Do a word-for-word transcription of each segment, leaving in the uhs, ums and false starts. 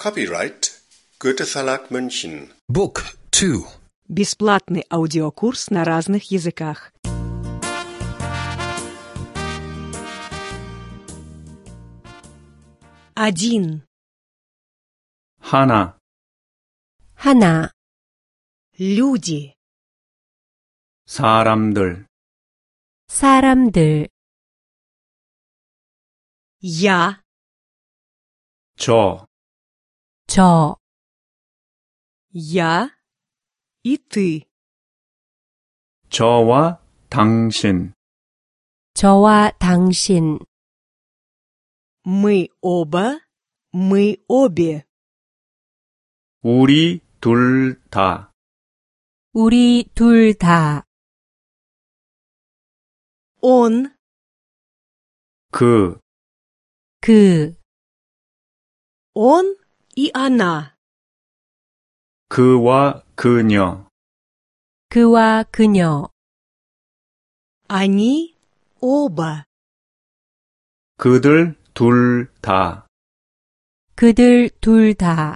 Copyright Goethe Verlag München. Book two. Бесплатный аудиокурс на разных языках. Один. 하나, 하나, Люди. 사람들, 사람들, Я. 저, 저, Я. И ты. 저와 당신, 저와 당신, Мы оба. Мы обе. 우리 둘 다, 우리 둘 다, Он. 그, 그, Он и она. 그와 그녀, 그와 그녀, Они оба. 그들 둘 다, 그들 둘 다,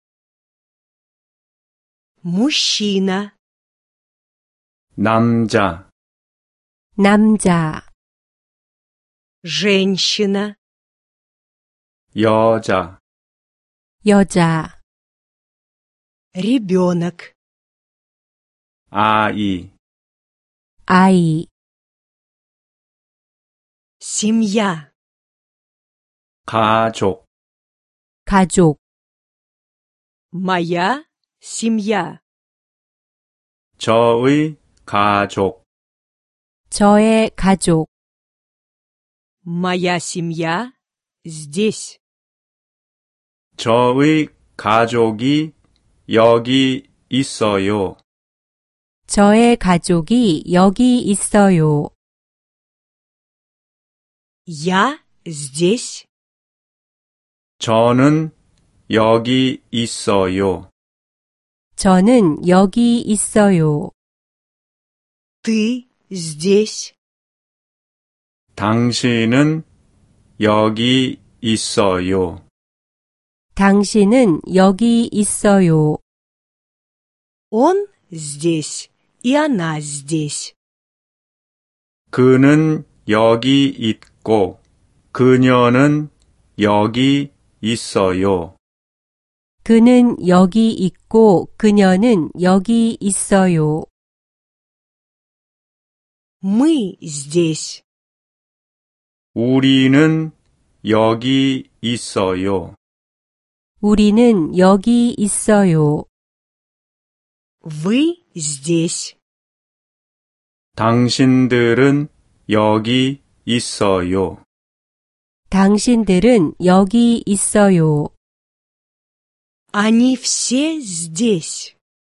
Мужчина. 남자, 남자, Женщина. 여자, 여자, Ребенок. 아이, 아이, Семья. 가족, 가족, Моя семья. 저의 가족, 저의 가족, Моя семья здесь. 저의 가족이 여기 있어요. 저의 가족이 여기 있어요. Я здесь. 저는 여기 있어요. 저는 여기 있어요. Ты здесь. 당신은 여기 있어요. 당신은 여기 있어요. Он здесь. И она здесь. 그는 여기 있고 그녀는 여기 있어요. 그는 여기 있고 그녀는 여기 있어요. Мы здесь. 우리는 여기 있어요. 우리는 여기 있어요. Вы здесь. 당신들은 여기 있어요. 당신들은 여기 있어요. Они все здесь.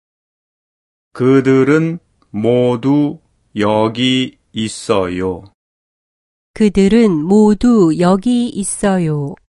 그들은 모두 여기 있어요. 그들은 모두 여기 있어요.